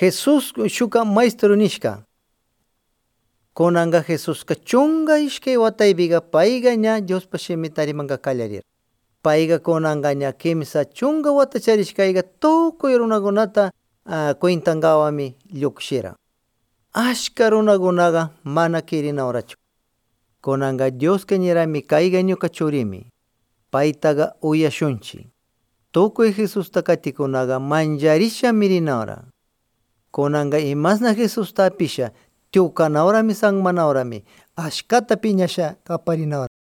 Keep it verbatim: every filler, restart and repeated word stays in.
Jesús shuka maestro nishka. Konanga Jesús ka chunga ishke wataybiga paiga ña Dios pa shemitarimanka kallarir. Paiga konanga ña kimsa chunga watacharishkaiga tukuy runakunata uh, cuentangawami llukshira. Ashka runakunaga mana kirinawrachu. Konanga Dios kañirami kaiga ñuka churimi. Paitaga uyashunchi. Tukuy Jesús takatikunaga manjarisha mirinawra. Konanga imasna Jesús tapisha tiukanaurami sangmanaurami ashkata piñasha kaparinawra.